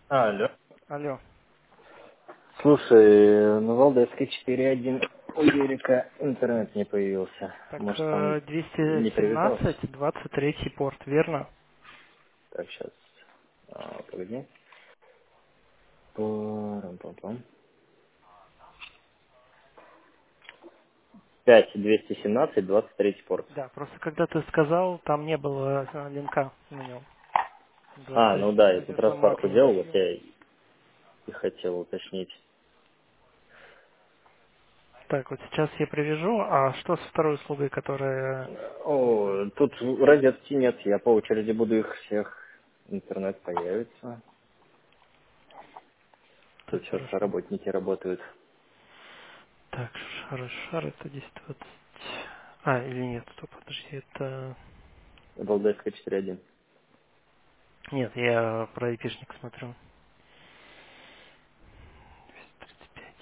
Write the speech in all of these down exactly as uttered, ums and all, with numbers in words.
Алло. Алло. Слушай, на Валдайской четыре один у Ерика интернет не появился. Так, Может, там э, не двести привязался? семнадцать, двадцать третий порт, верно? Так, сейчас. А, погоди. Парам-пам-пам. пять двести семнадцать двадцать третий порт. Да, просто когда ты сказал, там не было э, линка на нем. А, двадцать, ну да, я кстати, тут что Mac распарку не делал, вот дает. я и хотел уточнить. Так, вот сейчас я привяжу, а что с второй услугой, которая не знаю. О, тут розетки нет, я по очереди буду их всех. Интернет появится. Тут Так, сейчас хорошо. работники работают. Так, шар, шар, это десять двадцать. А, или нет, стоп, подожди, это... Валдайская четыре один. Нет, я про айпишник смотрю. двести тридцать пять.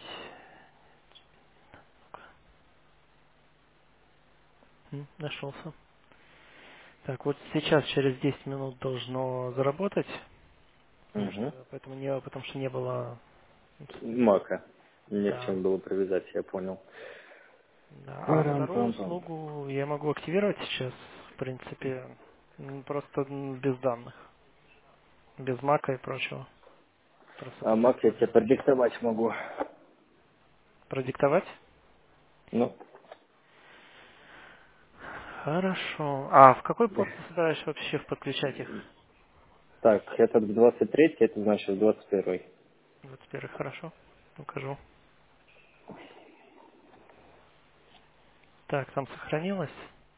М, Нашелся. Так, вот сейчас через десять минут должно заработать. Потому Угу. что, поэтому не, потому что не было, ну, собственно, Мака. Не к да, чему было привязать, я понял. да. А вторую Парам-пам-пам. услугу я могу активировать сейчас, в принципе, м, просто м, без данных, без мака и прочего. Просто А только Мак я тебе использовать айпишник. продиктовать могу. Продиктовать? Ну, Хорошо. А в какой порт ты собираешься вообще подключать их? так, этот в двадцать третий, это значит в двадцать первый. двадцать первый, хорошо. Укажу. Так, там сохранилось.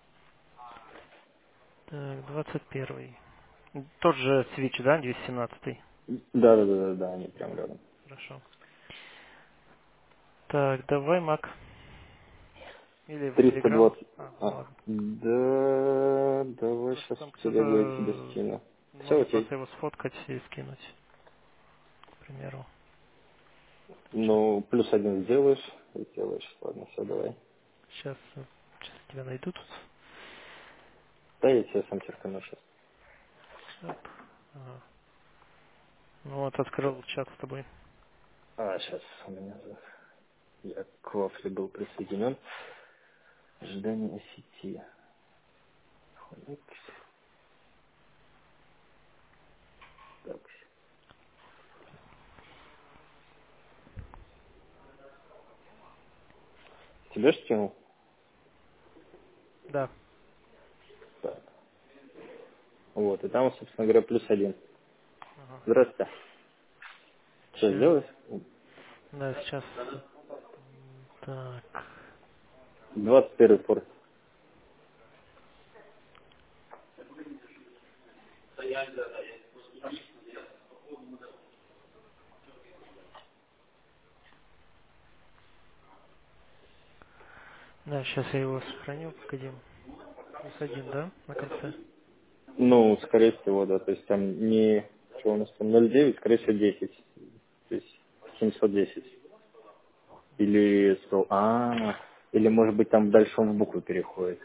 Так, двадцать первый. Тот же свич, да, двести семнадцатый. Да, да, да, да, да, они прям рядом. Хорошо. Так, давай Мак. Или в триста Телеграм. двадцать. А, ну А, ладно. да, давай Просто сейчас там в Телегу я тебе кто-то... скину. Все Можно окей. просто его сфоткать и скинуть, к примеру. Сейчас, Ну, плюс один сделаешь, и сделаешь. Ладно, все, давай. сейчас, сейчас тебя найду тут. Да, я тебе сам черкану сейчас. Оп. Ага. Ну вот, открыл чат с тобой. А, сейчас у меня за- я к Вафле был присоединен. Ожидание сети. Так, тебя ж скинул? Да. Так. Вот, и там, собственно говоря, плюс один. Ага. Здравствуйте. Что, Сейчас. сделать? Да, сейчас. М, Так. двадцать первый порт. Да, сейчас я его сохраню, погоди. Плюс один, да, на конце? Ну, скорее всего, да. То есть там не... Что у нас там ноль девять, скорее всего, десять. То есть семьсот десять. Или сто. А, или может быть там дальше он в букву переходит.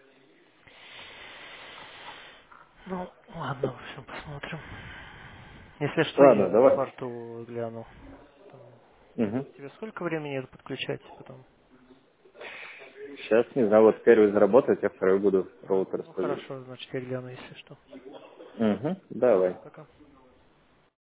Ну, ладно, в общем, посмотрим. Если что, Ладно, я в давай. порту гляну. Там. Угу. Тебе сколько времени это подключать потом? Сейчас, не знаю, вот первый заработает, я второй буду А, роутер ну использовать. хорошо, значит я гляну, если что. Угу. Давай, Давай. пока.